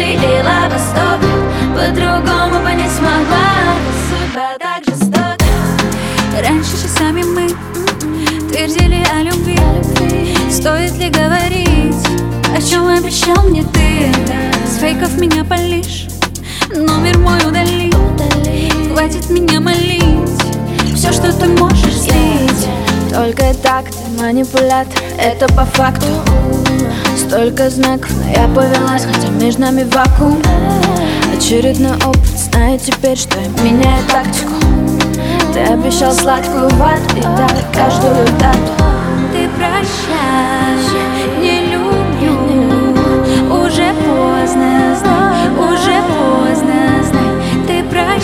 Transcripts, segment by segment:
пожалела во 100 лет, по-другому бы не смогла. Судьба так жестока. Раньше часами мы твердили о любви. Стоит ли говорить, о чем обещал мне ты? С фейков меня палишь, номер мой удали. Хватит меня молить, все, что ты можешь слить. Только так ты манипулятор, это по факту. Столько знаков, но я повелась, хотя между нами вакуум. Очередной опыт, знаю теперь, что я меняю тактику. Ты обещал сладкую вату и так каждую дату. Ты прощай, не люблю, уже поздно, знай, уже поздно, знай. Ты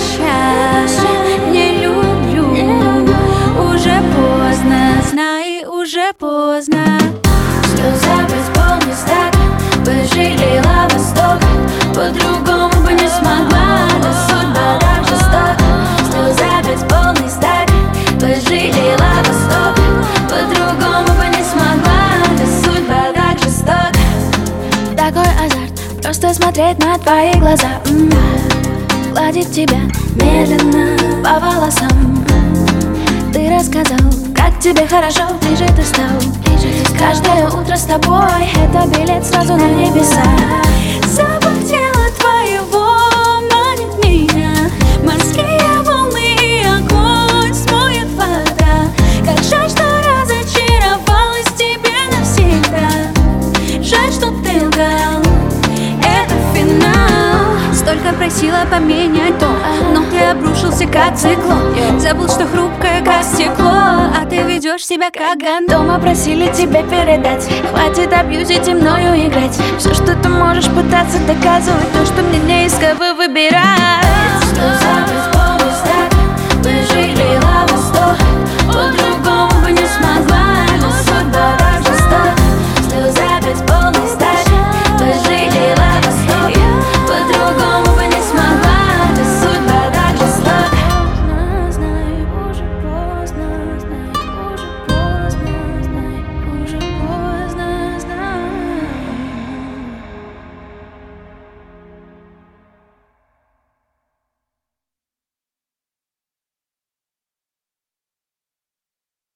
прощай, не люблю, уже поздно, знай, уже поздно. Слеза без полный стакан, пожалела во 100 лет, по-другому бы не смогла. Да судьба так жестока. Слеза без полный стакан, пожалела во 100 лет, по-другому бы не смогла. Да судьба так жестока. Такой азарт, просто смотреть на твои глаза, гладить тебя медленно по волосам. Ты рассказал, как тебе хорошо, ближе ты стал. Каждое утро с тобой — это билет сразу на небеса. Запах тела твоего манит меня. Морские волны и огонь смоет вода. Как жаль, что разочаровалась в тебе навсегда. Жаль, что ты лгал, это финал. Столько просила поменять то, но ты обрушился как циклон. Забыл, что хрупкое как стекло, а ты ведешь себя как гандон. Дома просили тебе передать, хватит абьюзить и мною играть. Все, что ты можешь пытаться доказывать, то, что мне не из кого выбирать.